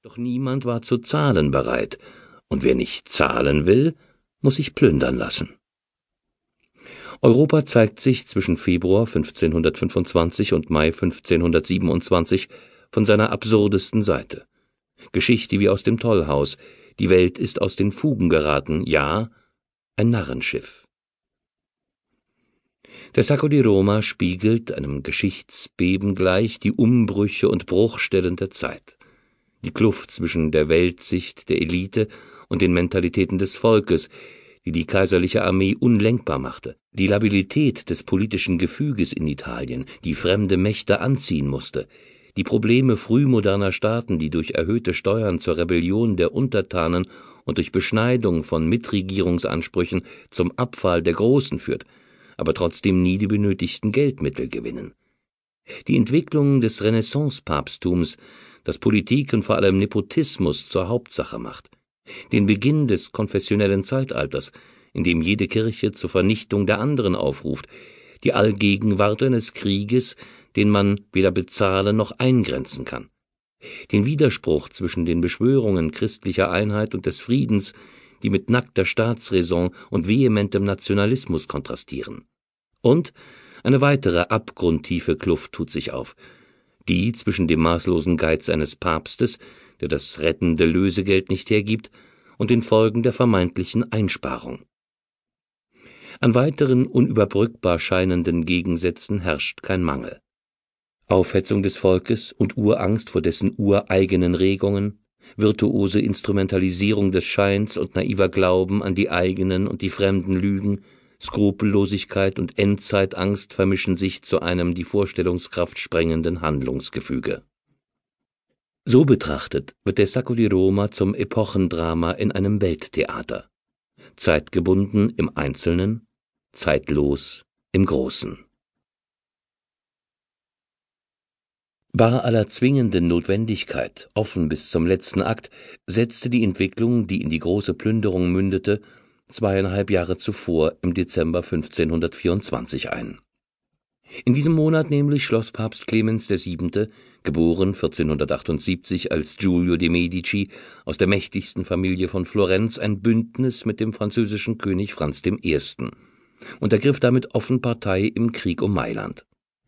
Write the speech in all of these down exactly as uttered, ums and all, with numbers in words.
Doch niemand war zu zahlen bereit, und wer nicht zahlen will, muss sich plündern lassen. Europa zeigt sich zwischen Februar fünfzehnhundertfünfundzwanzig und Mai fünfzehnhundertsiebenundzwanzig von seiner absurdesten Seite. Geschichte wie aus dem Tollhaus, die Welt ist aus den Fugen geraten, ja, ein Narrenschiff. Der Sacco di Roma spiegelt, einem Geschichtsbeben gleich, die Umbrüche und Bruchstellen der Zeit. Die Kluft zwischen der Weltsicht der Elite und den Mentalitäten des Volkes, die die kaiserliche Armee unlenkbar machte, die Labilität des politischen Gefüges in Italien, die fremde Mächte anziehen musste, die Probleme frühmoderner Staaten, die durch erhöhte Steuern zur Rebellion der Untertanen und durch Beschneidung von Mitregierungsansprüchen zum Abfall der Großen führt, aber trotzdem nie die benötigten Geldmittel gewinnen. Die Entwicklung des Renaissance-Papsttums, das Politik und vor allem Nepotismus zur Hauptsache macht. Den Beginn des konfessionellen Zeitalters, in dem jede Kirche zur Vernichtung der anderen aufruft, die Allgegenwart eines Krieges, den man weder bezahlen noch eingrenzen kann. Den Widerspruch zwischen den Beschwörungen christlicher Einheit und des Friedens, die mit nackter Staatsräson und vehementem Nationalismus kontrastieren. Und eine weitere abgrundtiefe Kluft tut sich auf, die zwischen dem maßlosen Geiz eines Papstes, der das rettende Lösegeld nicht hergibt, und den Folgen der vermeintlichen Einsparung. An weiteren unüberbrückbar scheinenden Gegensätzen herrscht kein Mangel. Aufhetzung des Volkes und Urangst vor dessen ureigenen Regungen, virtuose Instrumentalisierung des Scheins und naiver Glauben an die eigenen und die fremden Lügen, Skrupellosigkeit und Endzeitangst vermischen sich zu einem die Vorstellungskraft sprengenden Handlungsgefüge. So betrachtet wird der Sacco di Roma zum Epochendrama in einem Welttheater, zeitgebunden im Einzelnen, zeitlos im Großen. Bar aller zwingenden Notwendigkeit, offen bis zum letzten Akt, setzte die Entwicklung, die in die große Plünderung mündete, zweieinhalb Jahre zuvor im Dezember fünfzehnhundertvierundzwanzig ein. In diesem Monat nämlich schloss Papst Clemens der Siebente, geboren vierzehnhundertachtundsiebzig als Giulio de' Medici, aus der mächtigsten Familie von Florenz, ein Bündnis mit dem französischen König Franz dem Ersten und ergriff damit offen Partei im Krieg um Mailand.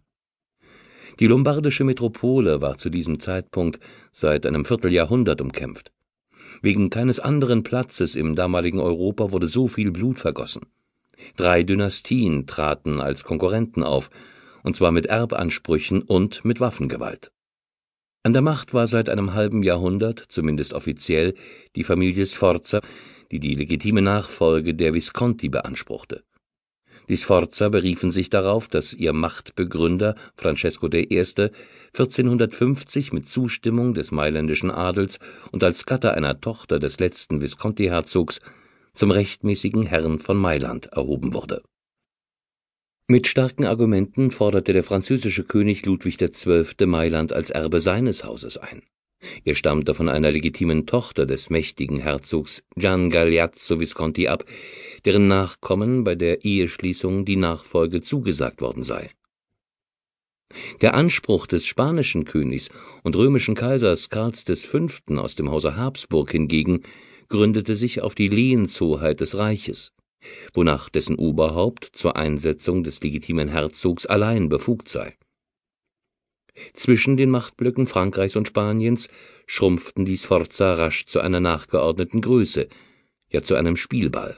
Die lombardische Metropole war zu diesem Zeitpunkt seit einem Vierteljahrhundert umkämpft. Wegen keines anderen Platzes im damaligen Europa wurde so viel Blut vergossen. Drei Dynastien traten als Konkurrenten auf, und zwar mit Erbansprüchen und mit Waffengewalt. An der Macht war seit einem halben Jahrhundert, zumindest offiziell, die Familie Sforza, die die legitime Nachfolge der Visconti beanspruchte. Die Sforza beriefen sich darauf, dass ihr Machtbegründer Francesco der Erste vierzehnhundertfünfzig mit Zustimmung des mailändischen Adels und als Gatte einer Tochter des letzten Visconti-Herzogs zum rechtmäßigen Herrn von Mailand erhoben wurde. Mit starken Argumenten forderte der französische König Ludwig der Zwölfte Mailand als Erbe seines Hauses ein. Er stammte von einer legitimen Tochter des mächtigen Herzogs Gian Galeazzo Visconti ab, deren Nachkommen bei der Eheschließung die Nachfolge zugesagt worden sei. Der Anspruch des spanischen Königs und römischen Kaisers Karls des Fünften aus dem Hause Habsburg hingegen gründete sich auf die Lehenshoheit des Reiches, wonach dessen Oberhaupt zur Einsetzung des legitimen Herzogs allein befugt sei. Zwischen den Machtblöcken Frankreichs und Spaniens schrumpften die Sforza rasch zu einer nachgeordneten Größe, ja zu einem Spielball.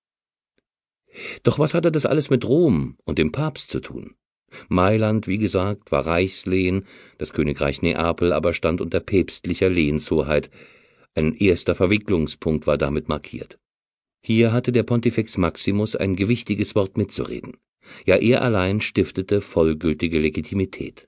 Doch was hatte das alles mit Rom und dem Papst zu tun? Mailand, wie gesagt, war Reichslehen, das Königreich Neapel aber stand unter päpstlicher Lehenshoheit. Ein erster Verwicklungspunkt war damit markiert. Hier hatte der Pontifex Maximus ein gewichtiges Wort mitzureden. Ja, er allein stiftete vollgültige Legitimität.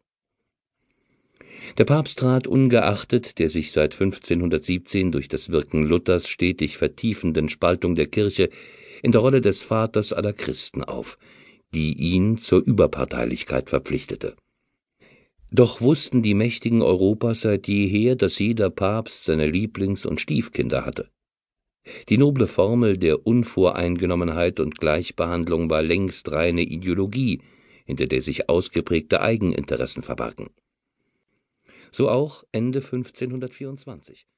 Der Papst trat ungeachtet der sich seit fünfzehnhundertsiebzehn durch das Wirken Luthers stetig vertiefenden Spaltung der Kirche in der Rolle des Vaters aller Christen auf, die ihn zur Überparteilichkeit verpflichtete. Doch wussten die Mächtigen Europas seit jeher, dass jeder Papst seine Lieblings- und Stiefkinder hatte. Die noble Formel der Unvoreingenommenheit und Gleichbehandlung war längst reine Ideologie, hinter der sich ausgeprägte Eigeninteressen verbargen. So auch Ende fünfzehnhundertvierundzwanzig.